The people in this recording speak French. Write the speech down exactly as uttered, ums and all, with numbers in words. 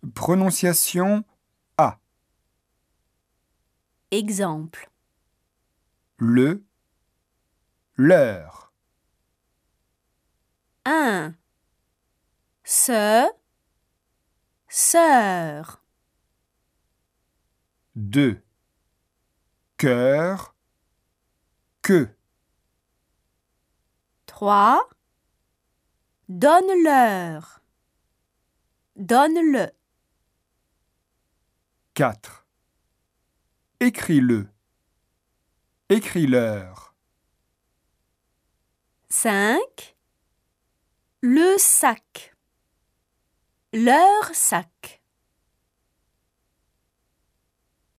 Prononciation A. Exemple. Le, leur. Un. Ce, sœur. Deux. Cœur, que. Trois. Donne-leur. Donne-le. Quatre. Écris-le. Écris-leur. Cinq. Le sac. Leur sac.